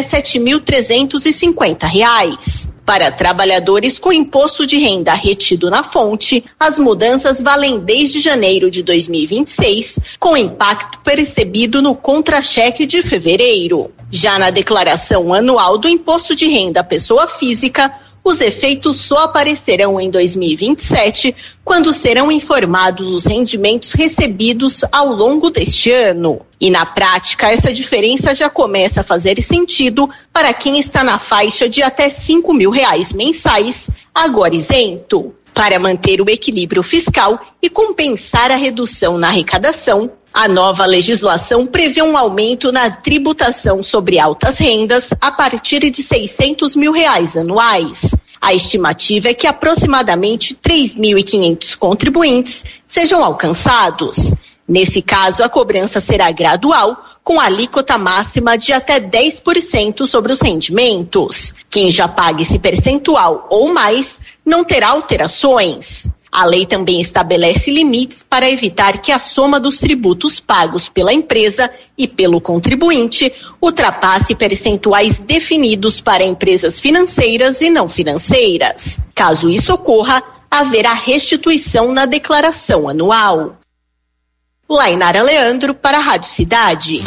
R$7.350. Para trabalhadores com imposto de renda retido na fonte, as mudanças valem desde janeiro de 2026, com impacto percebido no contra-cheque de fevereiro. Já na declaração anual do imposto de renda à pessoa física, os efeitos só aparecerão em 2027, quando serão informados os rendimentos recebidos ao longo deste ano. E na prática, essa diferença já começa a fazer sentido para quem está na faixa de até R$5 mil mensais, agora isento. Para manter o equilíbrio fiscal e compensar a redução na arrecadação, a nova legislação prevê um aumento na tributação sobre altas rendas a partir de R$600 mil anuais. A estimativa é que aproximadamente 3.500 contribuintes sejam alcançados. Nesse caso, a cobrança será gradual, com alíquota máxima de até 10% sobre os rendimentos. Quem já paga esse percentual ou mais não terá alterações. A lei também estabelece limites para evitar que a soma dos tributos pagos pela empresa e pelo contribuinte ultrapasse percentuais definidos para empresas financeiras e não financeiras. Caso isso ocorra, haverá restituição na declaração anual. Lainara Leandro para a Rádio Cidade.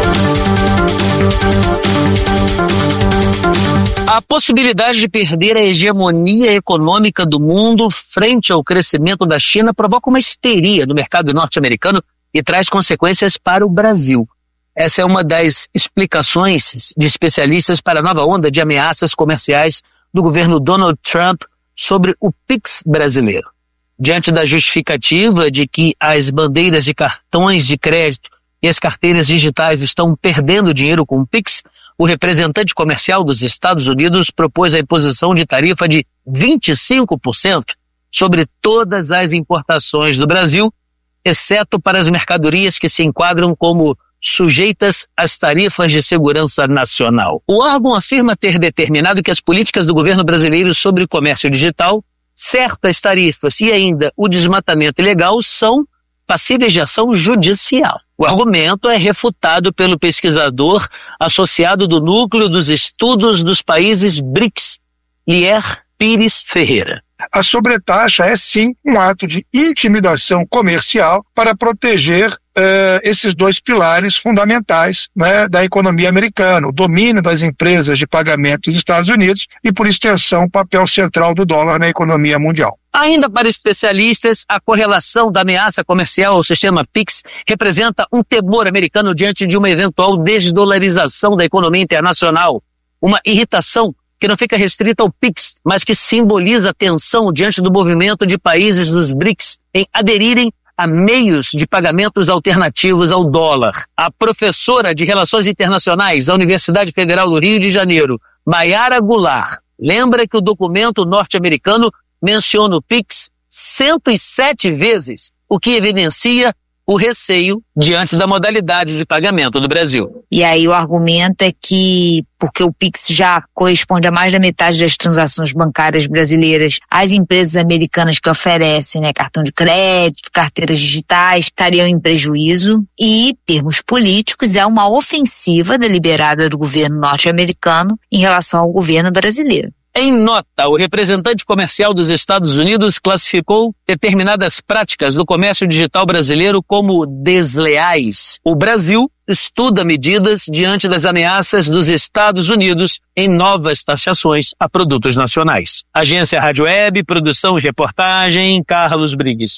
A possibilidade de perder a hegemonia econômica do mundo frente ao crescimento da China provoca uma histeria no mercado norte-americano e traz consequências para o Brasil. Essa é uma das explicações de especialistas para a nova onda de ameaças comerciais do governo Donald Trump sobre o Pix brasileiro. Diante da justificativa de que as bandeiras de cartões de crédito e as carteiras digitais estão perdendo dinheiro com o Pix, o representante comercial dos Estados Unidos propôs a imposição de tarifa de 25% sobre todas as importações do Brasil exceto para as mercadorias que se enquadram como sujeitas às tarifas de segurança nacional. O órgão afirma ter determinado que as políticas do governo brasileiro sobre o comércio digital, certas tarifas e ainda o desmatamento ilegal são passíveis de ação judicial. O argumento é refutado pelo pesquisador associado do Núcleo dos Estudos dos Países BRICS, Lier Pires Ferreira. A sobretaxa é sim um ato de intimidação comercial para proteger esses dois pilares fundamentais, né, da economia americana, o domínio das empresas de pagamento dos Estados Unidos e, por extensão, o papel central do dólar na economia mundial. Ainda para especialistas, a correlação da ameaça comercial ao sistema PIX representa um temor americano diante de uma eventual desdolarização da economia internacional, uma irritação que não fica restrita ao PIX, mas que simboliza a tensão diante do movimento de países dos BRICS em aderirem a meios de pagamentos alternativos ao dólar. A professora de Relações Internacionais da Universidade Federal do Rio de Janeiro, Mayara Goulart, lembra que o documento norte-americano menciona o PIX 107 vezes, o que evidencia o receio diante da modalidade de pagamento do Brasil. E aí o argumento é que, porque o PIX já corresponde a mais da metade das transações bancárias brasileiras, as empresas americanas que oferecem, né, cartão de crédito, carteiras digitais, estariam em prejuízo e, em termos políticos, é uma ofensiva deliberada do governo norte-americano em relação ao governo brasileiro. Em nota, o representante comercial dos Estados Unidos classificou determinadas práticas do comércio digital brasileiro como desleais. O Brasil estuda medidas diante das ameaças dos Estados Unidos em novas taxações a produtos nacionais. Agência Rádio Web, produção e reportagem, Carlos Brigues.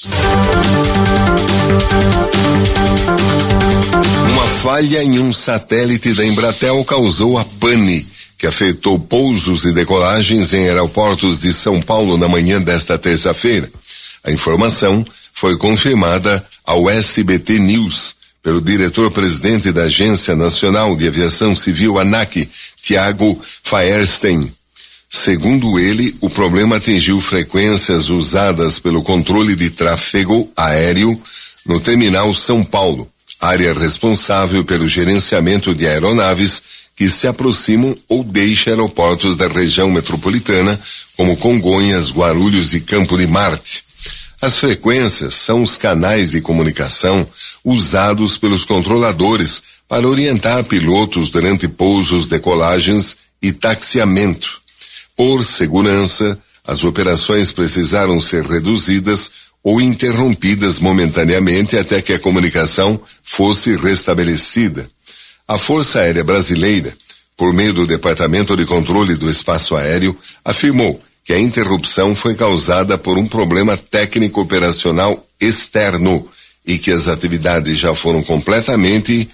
Uma falha em um satélite da Embratel causou a pane, que afetou pousos e decolagens em aeroportos de São Paulo na manhã desta terça-feira. A informação foi confirmada ao SBT News pelo diretor-presidente da Agência Nacional de Aviação Civil, ANAC, Tiago Faerstein. Segundo ele, o problema atingiu frequências usadas pelo controle de tráfego aéreo no terminal São Paulo, área responsável pelo gerenciamento de aeronaves que se aproximam ou deixam aeroportos da região metropolitana, como Congonhas, Guarulhos e Campo de Marte. As frequências são os canais de comunicação usados pelos controladores para orientar pilotos durante pousos, decolagens e taxiamento. Por segurança, as operações precisaram ser reduzidas ou interrompidas momentaneamente até que a comunicação fosse restabelecida. A Força Aérea Brasileira, por meio do Departamento de Controle do Espaço Aéreo, afirmou que a interrupção foi causada por um problema técnico operacional externo e que as atividades já foram completamente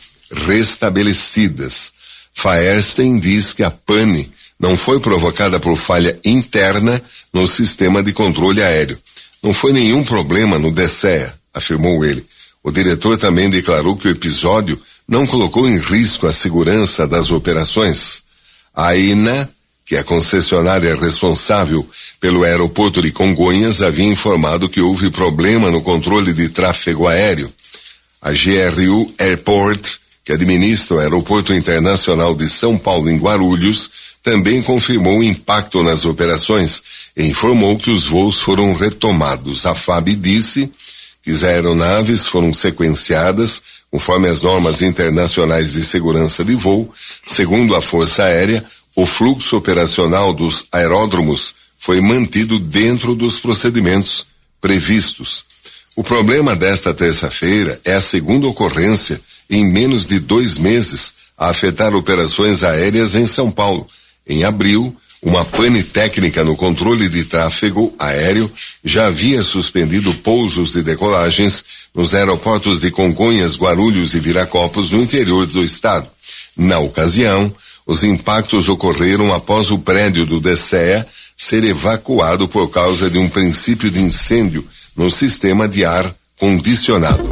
restabelecidas. Faerstein diz que a pane não foi provocada por falha interna no sistema de controle aéreo. Não foi nenhum problema no DCEA, afirmou ele. O diretor também declarou que o episódio não colocou em risco a segurança das operações. A ANA, que é a concessionária responsável pelo aeroporto de Congonhas, havia informado que houve problema no controle de tráfego aéreo. A GRU Airport, que administra o Aeroporto Internacional de São Paulo em Guarulhos, também confirmou o impacto nas operações e informou que os voos foram retomados. A FAB disse que as aeronaves foram sequenciadas conforme as normas internacionais de segurança de voo. Segundo a Força Aérea, o fluxo operacional dos aeródromos foi mantido dentro dos procedimentos previstos. O problema desta terça-feira é a segunda ocorrência em menos de 2 meses a afetar operações aéreas em São Paulo. Em abril, uma pane técnica no controle de tráfego aéreo já havia suspendido pousos e decolagens nos aeroportos de Congonhas, Guarulhos e Viracopos, no interior do estado. Na ocasião, os impactos ocorreram após o prédio do DCEA ser evacuado por causa de um princípio de incêndio no sistema de ar condicionado.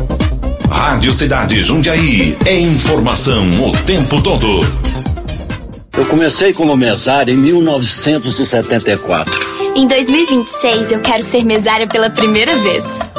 Rádio Cidade Jundiaí, é informação o tempo todo. Eu comecei como mesário em 1974. Em 2026 eu quero ser mesária pela primeira vez.